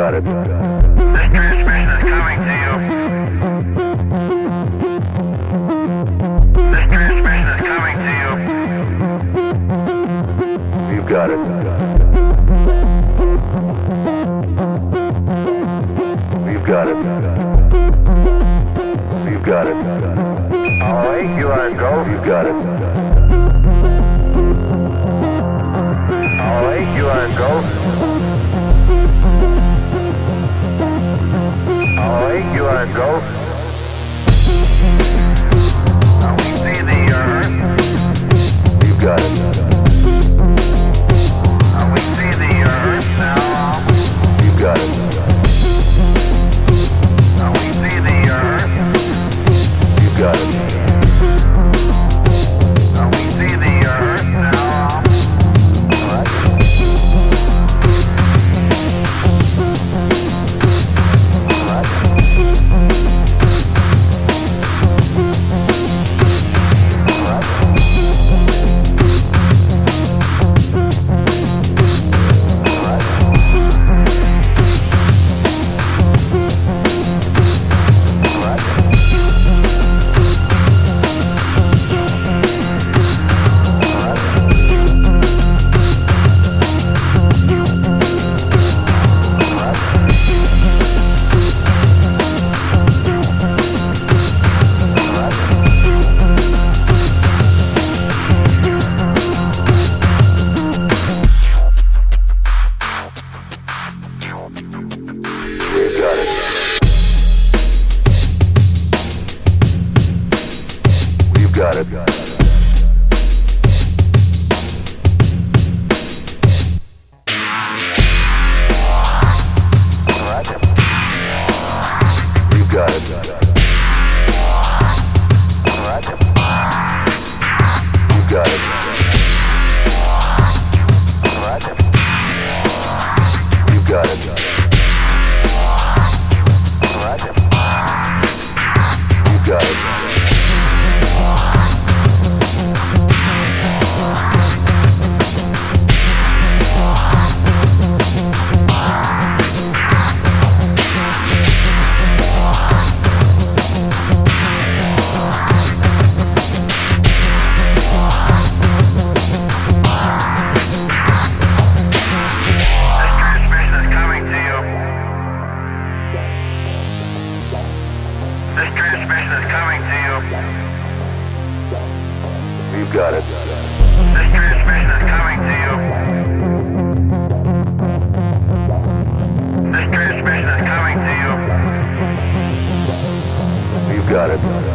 got it. This transmission is coming to you. This transmission is coming to you. We've got it. We've got it. We've got it. All right, you are go. We've got it. All right, you are go. All right, you are go. Now we see the earth. We've got it. Now we see the earth now. We've got it. Now we see the earth. We've got it. Now we see the earth now. All right. All right. Got it. We've got it. We've got it. We've got it. We've got it. This transmission is coming to you. We've got it. This transmission is coming to you. This transmission is coming to you. We've got it.